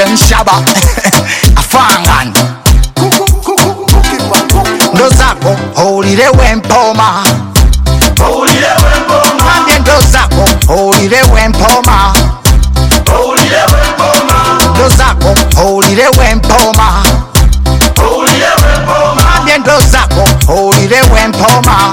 Nshaba Afangan Ndozako Holire wempoma Mambye ndozako Holire wempoma Ndozako Holire wempoma Mambye ndozako Holire wempoma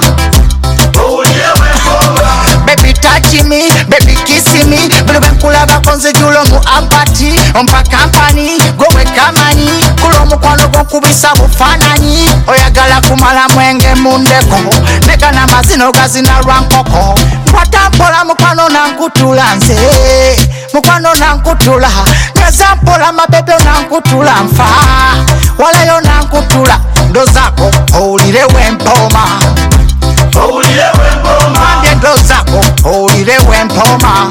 Baby touch me, baby kiss me. Bulu benkulaba konze julo mu apati. Ompa company, gowe kamani. Kulo mukwano gokubisa bufananyi. Oyagala kumala mwenge mundeko. Neka na mazino gazina rwankoko. Kwata mpola mukwano nankutula nze. Mukwano nankutula. Neza mpola mabebe nankutula mfa. Walayo nankutula. Ndozako, holire wempoma. Mambye ndozako Holire wempoma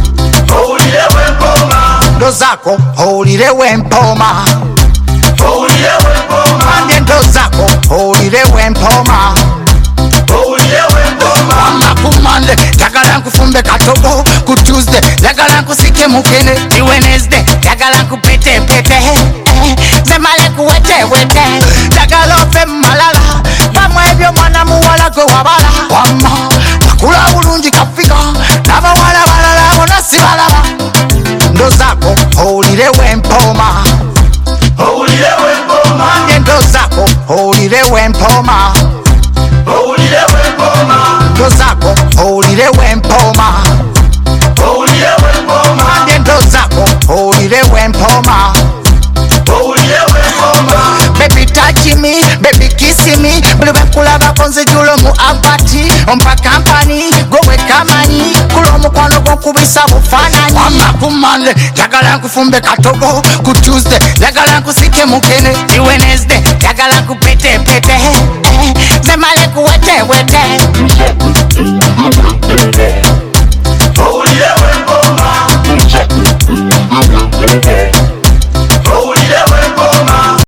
Ndozako Holire wempoma Mambye ndozako Holire wempoma Amakumande Yagala nkufumbe katogo Ku Tuesday Yagala nkusike mukene Ti Wednesday Yagala nkupete pete Zemale kuwete wete Yagala ofe malala Pamwe ebyo mwana muwala gwe wabala Wama Wakula bulungi kafika N'abawala balala bona si balaba Ndozako Holire wempoma Mambye ndozako Holire wempoma Ndozako Holire wempoma Mambye ndozako Holire wempoma Baby touch me, baby kiss me. Bulu benkulaba konze julo mu apati. Ompa company, gowe kamani. Kulo mukwano gokubisa bufananyi. Amakumande Yagala nkufumbe katogo. Ku Tuesday Yagala nkusike mukene. Ti Wednesday Yagala nkupete pete. Zemale kuwete wete.